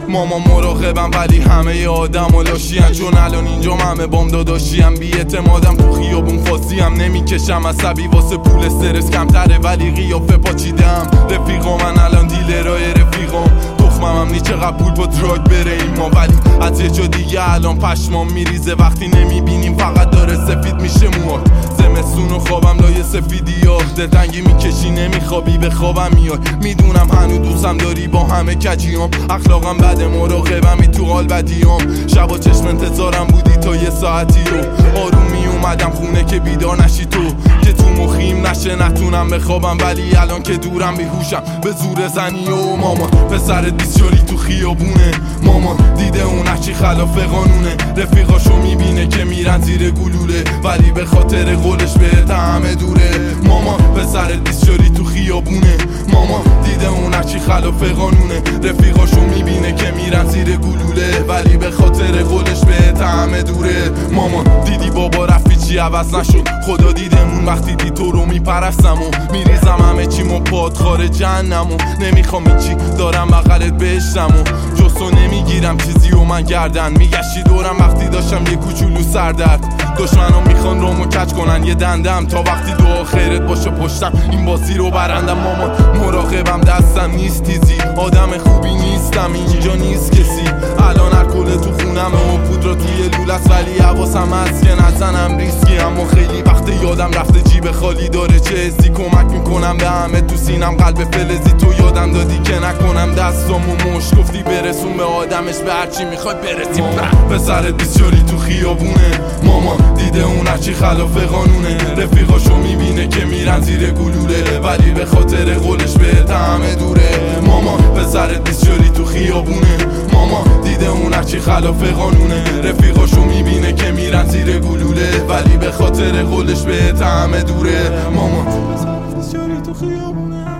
ماما مراقبم ولی همه آدم و لاشیم، چون الان اینجا همه بام داداشیم. بی اعتمادم تو خیابون فاسیم، نمیکشم عصبی واسه پول استرس کمتره ولی قیافه پاچیدم. رفیقا من الان دیلرای رفیقام، تخمم هم نی چقدر پول با دراگ بره این ما، ولی از یه جا دیگه الان پشمام میریزه وقتی نمیبینیم فقط داره سفید میشه موات. زمستون و خوابم لای سفیدی دلتنگی میکشی نمیخوابی به خوابم میاد. میدونم هنو دوستم داری با همه کجیام، اخلاقم بده مراقبمی تو حال بدیام. شبا چشم انتظارم بودی تا یه ساعتی رو آروم میومدم خونه که بیدار نشی تو، که تو مخیم نشه نتونم بخوابم ولی الان که دورم بیهوشم به زور زنی. و مامان پسرت بیسیاری تو خیابونه، مامان دیده اون چی خلاف قانونه. رفیقاشو میبینه که میرن زیر گلوله ولی به خاطر قولش بهت همه دوره. مامان پسرت بیسیاری تو خیابونه، مامان دیده اون چی خلاف قانونه. رفیقاشو میبینه که میرن زیر گلوله ولی به خاطر قولش بهت همه دوره. مامان دیدی بابا رفتی چی عوض نشد، خدا دیدمون وقتی دی تو رو میپرستم و میریزم همه چی مو پاد خارج جهنم و نمیخوام چی دارم بغلت بهشتم و جستو نمیگیرم چیزی و من گردن میگشتی دورم وقتی داشتم یه کوچولو سردرد. دشمنام میخوان رومو کج کنن یه دندم تا وقتی دعا خیرت باشه پشتم این بازی رو برندم. مامان مراقبم دستم نیست تیزی، آدم خوبی نیستم اینجا نیست کسی. الان الکل تو خونم و پودر توی لولست ولی حواسم هست که نزنم ریسکی. اما خیلی وقت یادم رفته جیب خالی داره چه حسی، کمک میکنم به همه تو سینم قلب فلزی. تو یادم دادی که نکنم دستامو مشت، گفتی برسون به آدمش به هرچی میخوای برسی. پسرت بیسیاری تو خیابونه، مامان دیده اون هرچی خلاف قانونه. رفیقاشو میبینه که میرن زیر گلوله ولی به خاطر قولش بهت همه دوره. مامان پسرت بیسیاری تو خیابونه، مامان دیده اون هرچی خلاف قانونه. رفیقاشو میبینه که میرن زیر گلوله ولی به خاطر قولش بهت همه دوره. مامان پسرت بیسیاری تو خیابونه.